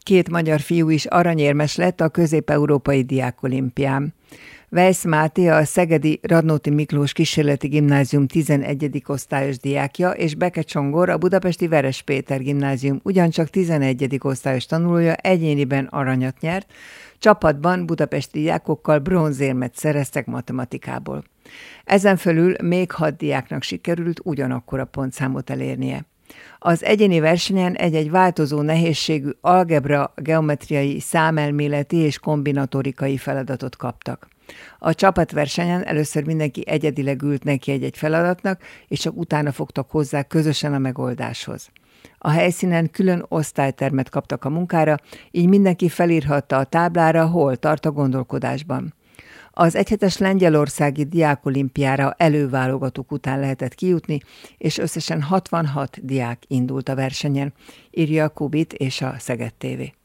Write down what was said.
2 magyar fiú is aranyérmes lett a közép-európai diákolimpián. Weisz Máté a szegedi Radnóti Miklós Kísérleti Gimnázium 11. osztályos diákja, és Beke Csongor, a budapesti Veres Péter Gimnázium ugyancsak 11. osztályos tanulója egyéniben aranyat nyert, csapatban budapesti diákokkal bronzérmet szereztek matematikából. Ezen fölül még 6 diáknak sikerült ugyanakkor a pontszámot elérnie. Az egyéni versenyen egy-egy változó nehézségű algebra, geometriai, számelméleti és kombinatorikai feladatot kaptak. A csapatversenyen először mindenki egyedileg ült neki egy-egy feladatnak, és csak utána fogtak hozzá közösen a megoldáshoz. A helyszínen külön osztálytermet kaptak a munkára, így mindenki felírhatta a táblára, hol tart a gondolkodásban. Az egyhetes lengyelországi diákolimpiára előválogatók után lehetett kijutni, és összesen 66 diák indult a versenyen, írja a Kubit és a Szeged TV.